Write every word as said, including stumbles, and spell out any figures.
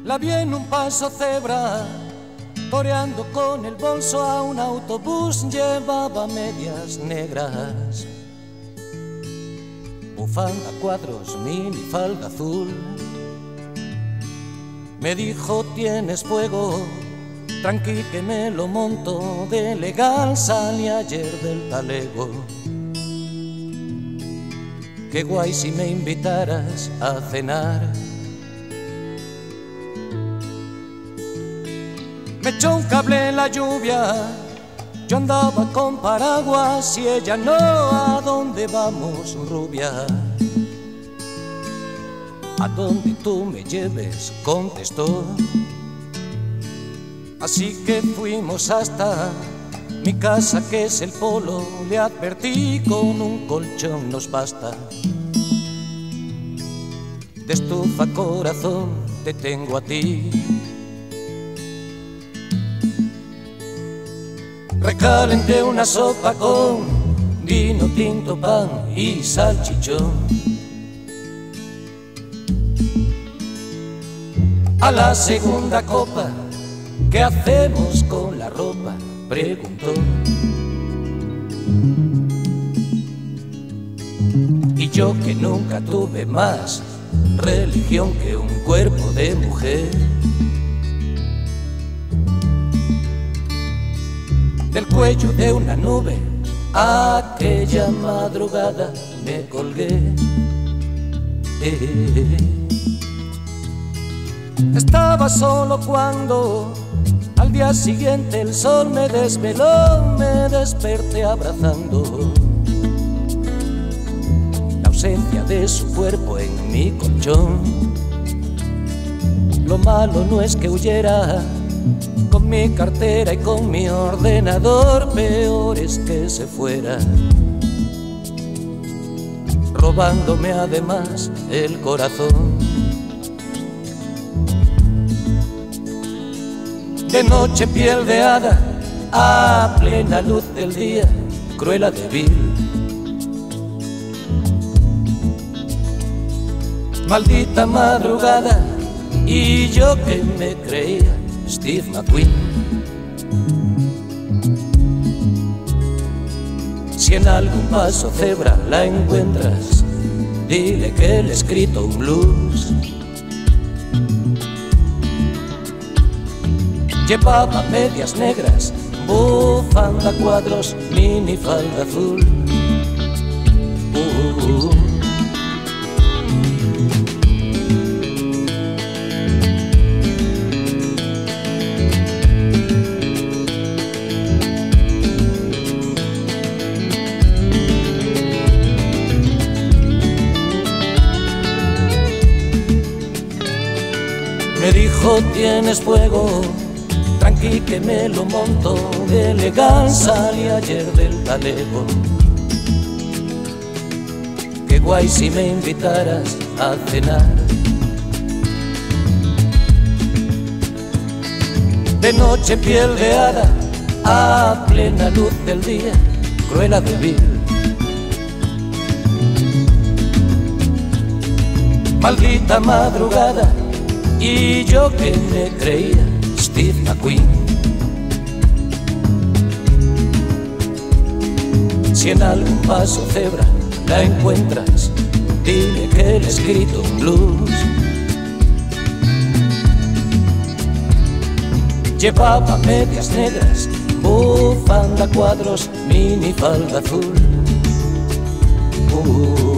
La vi en un paso cebra, toreando con el bolso a un autobús. Llevaba medias negras, bufanda a cuadros, mini falda azul. Me dijo: tienes fuego, tranqui que me lo monto. De legal salí ayer del talego. Qué guay si me invitaras a cenar. Me echó un cable en la lluvia, yo andaba con paraguas y ella no. ¿A dónde vamos, rubia? A donde tú me lleves, contestó. Así que fuimos hasta mi casa, que es el polo. Le advertí: con un colchón nos basta. De estufa corazón te tengo a ti. Recalenté una sopa con vino tinto, pan y salchichón. A la segunda copa, ¿qué hacemos con la ropa?, preguntó. Y yo, que nunca tuve más religión que un cuerpo de mujer, del cuello de una nube aquella madrugada me colgué. eh. Estaba solo cuando al día siguiente el sol me desveló. Me desperté abrazando la ausencia de su cuerpo en mi colchón. Lo malo no es que huyera con mi cartera y con mi ordenador, peor es que se fuera robándome además el corazón. De noche piel de hada, a plena luz del día, Cruella de Vil. Maldita madrugada, y yo que me creía Steve McQueen. Si en algún paso cebra la encuentras, dile que le he escrito un blues. Llevaba medias negras, bufanda a cuadros, mini falda azul. uh, uh. Me dijo: tienes fuego, tranqui que me lo monto. De legal salí ayer del talego. Qué guay si me invitaras a cenar. De noche piel de hada, a plena luz del día, Cruella de Vil. Maldita madrugada, y yo que me creía Steve McQueen. Si en algún paso cebra la encuentras, dile que le he escrito un blues. Llevaba medias negras, bufanda a cuadros, mini falda azul. uh.